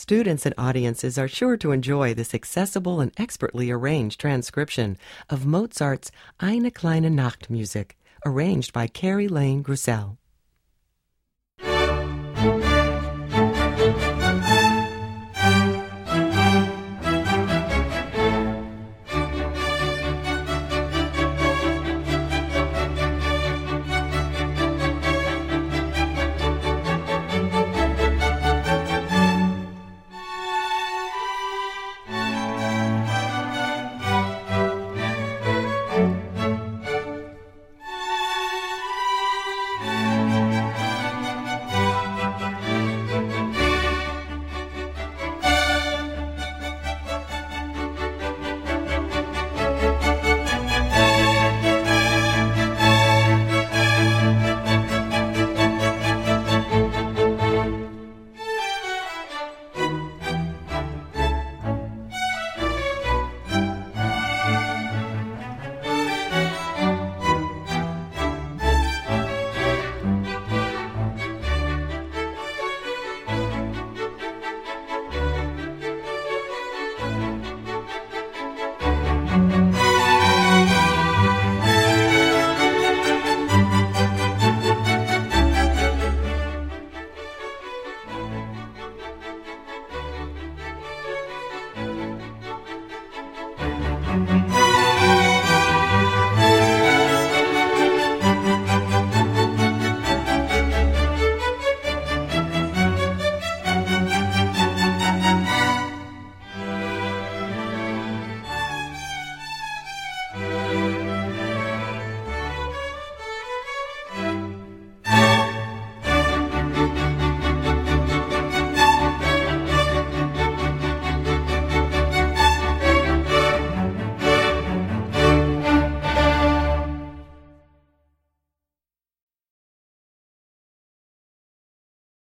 Students and audiences are sure to enjoy this accessible and expertly arranged transcription of Mozart's Eine kleine Nachtmusik, arranged by Carrie Lane Grussell.